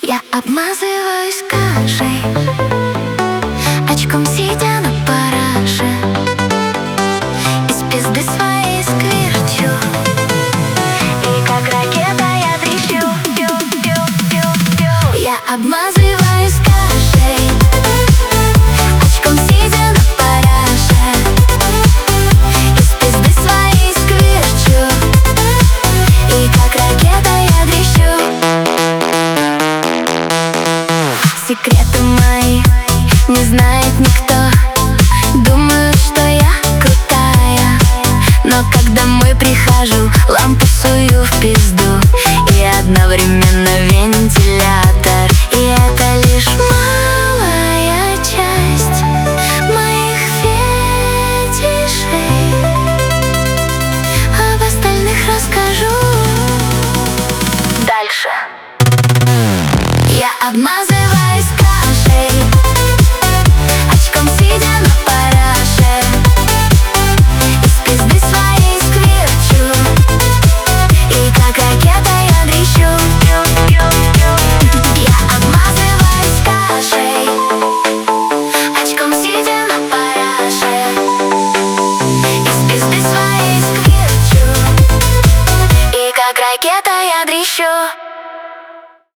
Я обмазываюсь кашей, очком сидя на параше, из пизды своей сквирчу, и как ракета я трещу. Я обмазываюсь кашей, очком сидя на параше, из пизды своей сквирчу, и как ракета я трещу. Секреты мои не знает никто, думают, что я крутая, но когда домой прихожу, лампу сую в пизду и одновременно вентилятор. И это лишь малая часть моих фетишей, об остальных расскажу дальше. Я обмазываюсь кашей, очком сидя на параше, из пизды своей сквирчу, и как ракета я трещу. Я обмазываюсь кашей, очком сидя на параше, из пизды своей сквирчу, и как ракета я трещу.